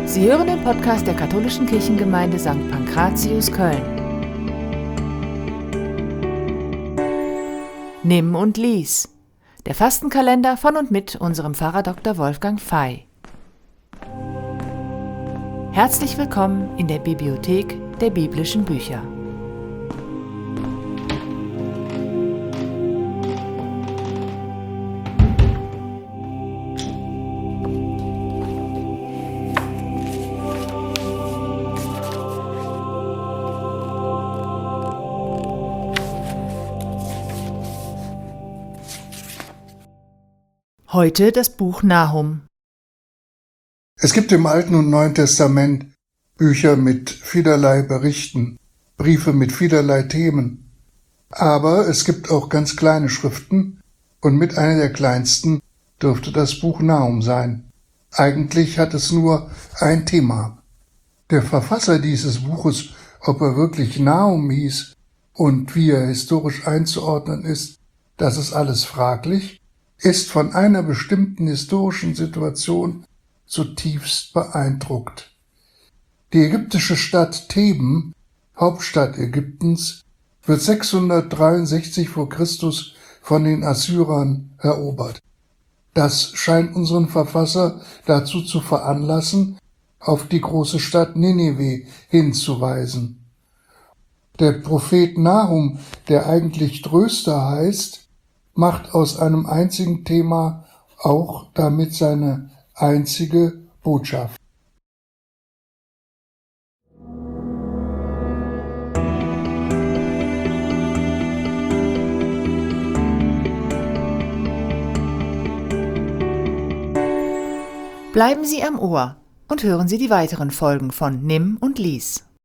Sie hören den Podcast der Katholischen Kirchengemeinde St. Pankratius Köln. Nimm und lies. Der Fastenkalender von und mit unserem Pfarrer Dr. Wolfgang Fey. Herzlich willkommen in der Bibliothek der biblischen Bücher. Heute das Buch Nahum. Es gibt im Alten und Neuen Testament Bücher mit vielerlei Berichten, Briefe mit vielerlei Themen. Aber es gibt auch ganz kleine Schriften und mit einer der kleinsten dürfte das Buch Nahum sein. Eigentlich hat es nur ein Thema. Der Verfasser dieses Buches, ob er wirklich Nahum hieß und wie er historisch einzuordnen ist, das ist alles fraglich, ist von einer bestimmten historischen Situation zutiefst beeindruckt. Die ägyptische Stadt Theben, Hauptstadt Ägyptens, wird 663 vor Christus von den Assyrern erobert. Das scheint unseren Verfasser dazu zu veranlassen, auf die große Stadt Nineveh hinzuweisen. Der Prophet Nahum, der eigentlich Tröster heißt, macht aus einem einzigen Thema auch damit seine einzige Botschaft. Bleiben Sie am Ohr und hören Sie die weiteren Folgen von Nimm und lies.